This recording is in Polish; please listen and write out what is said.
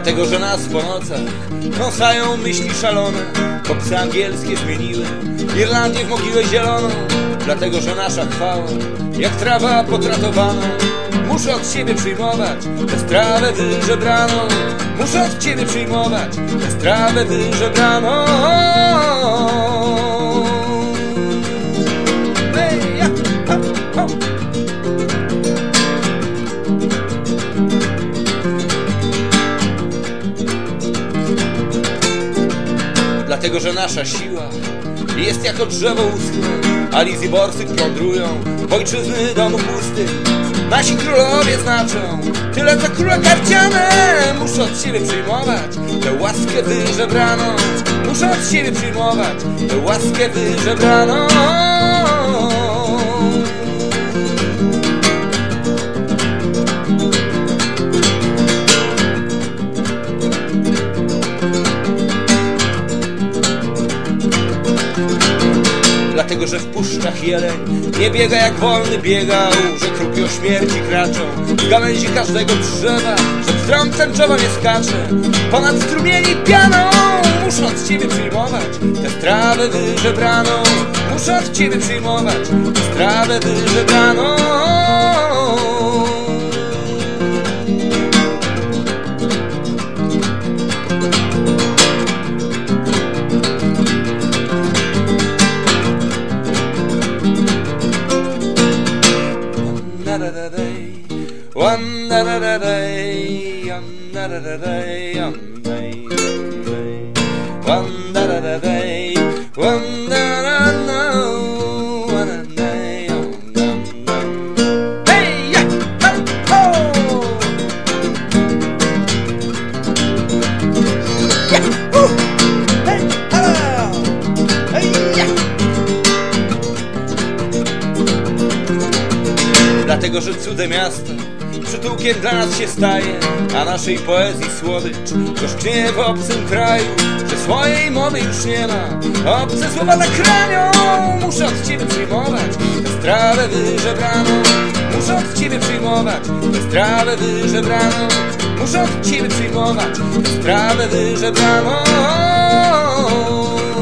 Dlatego, że nas po nocach kąsają myśli szalone, chłopcy angielskie zmieniły Irlandię w mogiłę zieloną. Dlatego, że nasza chwała jak trawa potratowana. Muszę od ciebie przyjmować tę strawę wyżebraną. Muszę od ciebie przyjmować tę strawę wyżebraną. Dlatego, że nasza siła jest jako drzewo uschłe, a liz i borsyk plądrują ojczyzny domu pusty. Nasi królowie znaczą tyle co króle karciane. Muszę od ciebie przyjmować tę łaskę wyżebraną. Muszę od ciebie przyjmować tę łaskę wyżebraną. Dlatego, że w puszczach jeleń nie biega jak wolny biegał, że kruki o śmierci kraczą w gałęzi każdego drzewa, że pstrom tęczowa nie skacze ponad strumieni pianą. Muszę od ciebie przyjmować tę strawę wyżebraną. Muszę od ciebie przyjmować tę strawę wyżebraną. Dlatego, że cudze miasto przytułkiem dla nas się staje, a naszej poezji słodycz gorzknie w obcym kraju, że swojej mowy już nie ma, obce słowa zakranią. Muszę od ciebie przyjmować tę strawę wyżebraną. Muszę od ciebie przyjmować tę strawę wyżebraną. Muszę od ciebie przyjmować tę strawę wyżebraną.